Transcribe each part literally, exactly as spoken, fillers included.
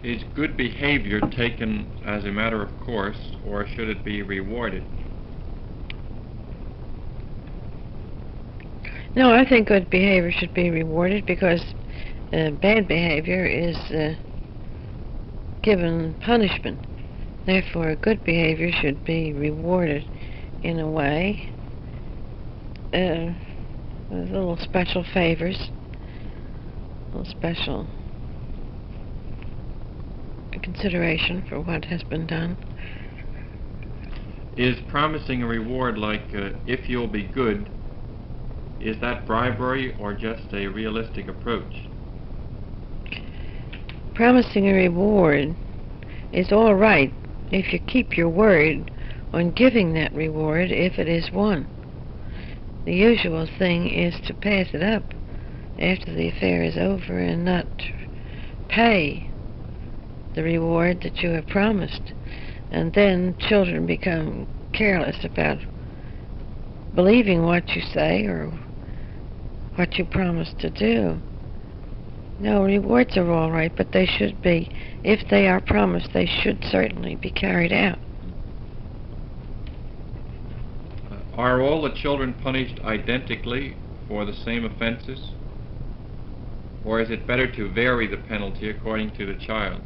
Is good behavior taken as a matter of course, or should it be rewarded? No, I think good behavior should be rewarded because uh, bad behavior is uh, given punishment. Therefore, good behavior should be rewarded in a way uh, with little special favors, little special consideration for what has been done. Is promising a reward like, uh, if you'll be good, is that bribery or just a realistic approach? Promising a reward is all right if you keep your word on giving that reward if it is won. The usual thing is to pass it up after the affair is over and not pay the reward that you have promised. And then children become careless about believing what you say or what you promise to do. No, rewards are all right, but they should be, if they are promised, they should certainly be carried out. Uh, are all the children punished identically for the same offenses? Or is it better to vary the penalty according to the child?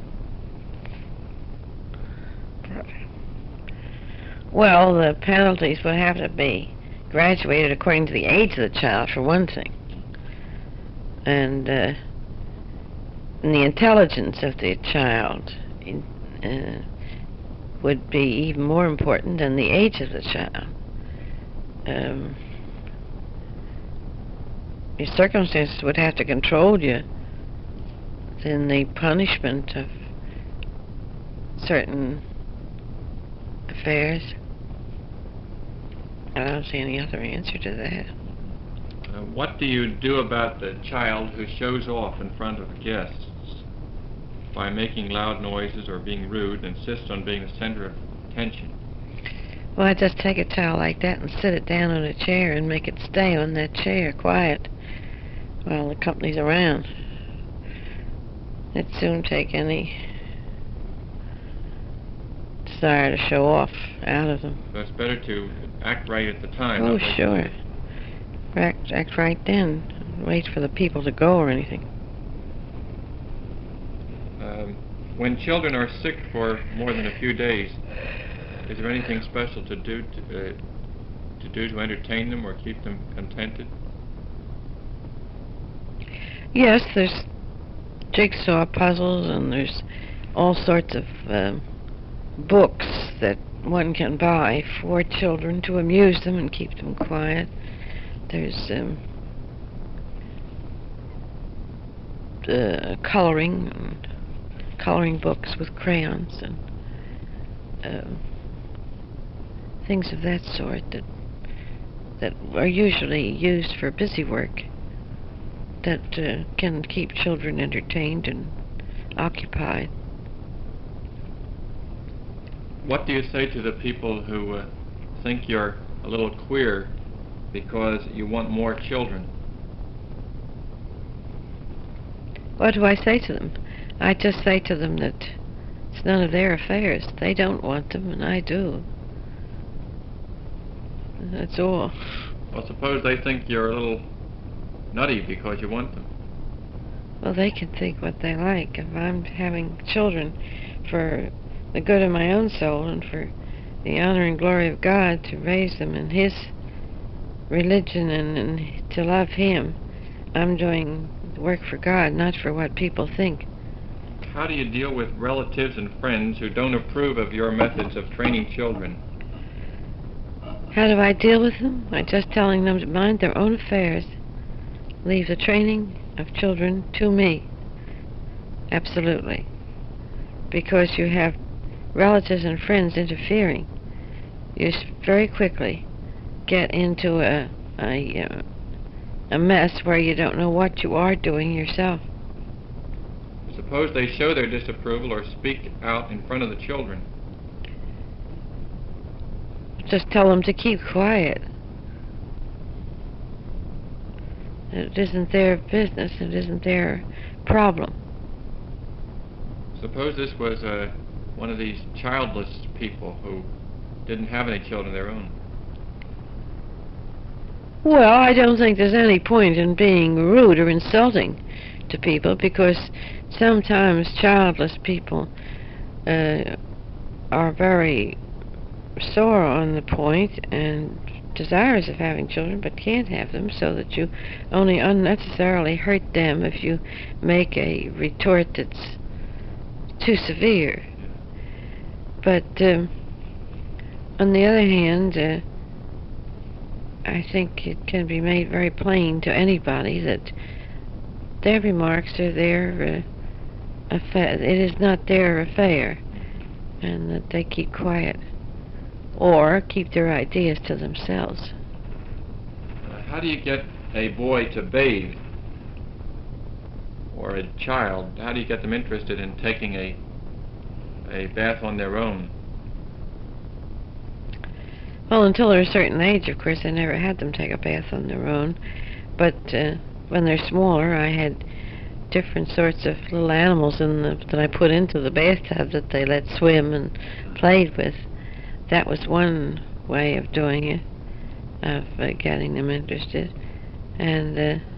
Well, the penalties would have to be graduated according to the age of the child, for one thing. And, uh, and the intelligence of the child uh, would be even more important than the age of the child. Um, your circumstances would have to control you than the punishment of certain affairs. I don't see any other answer to that. Uh, what do you do about the child who shows off in front of guests by making loud noises or being rude and insists on being the center of attention? Well, I just take a child like that and sit it down on a chair and make it stay on that chair quiet while the company's around. It'd soon take any desire to show off out of them. So it's better to act right at the time. Oh, sure. Act, act right then. Wait for the people to go or anything. Um, when children are sick for more than a few days, is there anything special to do to, uh, to do to entertain them or keep them contented? Yes, there's jigsaw puzzles and there's all sorts of uh, books that one can buy for children to amuse them and keep them quiet. There's um, uh, coloring and coloring books with crayons and uh, things of that sort that that are usually used for busy work that uh, can keep children entertained and occupied. What do you say to the people who uh, think you're a little queer because you want more children? What do I say to them? I just say to them that it's none of their affairs. They don't want them, and I do. That's all. Well, suppose they think you're a little nutty because you want them. Well, they can think what they like. If I'm having children for the good of my own soul and for the honor and glory of God, to raise them in His religion and, and to love Him, I'm doing the work for God, not for what people think. How do you deal with relatives and friends who don't approve of your methods of training children? How do I deal with them? By just telling them to mind their own affairs. Leave the training of children to me. Absolutely. Because you have relatives and friends interfering, you very quickly get into a, a, uh, a mess where you don't know what you are doing yourself. Suppose they show their disapproval or speak out in front of the children. Just tell them to keep quiet. It isn't their business. It isn't their problem. Suppose this was uh, one of these childless people who didn't have any children of their own. Well, I don't think there's any point in being rude or insulting to people, because sometimes childless people uh, are very sore on the point and desirous of having children but can't have them, so that you only unnecessarily hurt them if you make a retort that's too severe. But um, on the other hand, uh, I think it can be made very plain to anybody that their remarks are their uh, affair. It is not their affair, and that they keep quiet or keep their ideas to themselves. Uh, how do you get a boy to bathe, or a child? How do you get them interested in taking a a bath on their own? Well, until they're a certain age, of course, I never had them take a bath on their own. But uh, when they're smaller, I had different sorts of little animals in the, that I put into the bathtub that they let swim and played with. That was one way of doing it, of uh, getting them interested. And uh,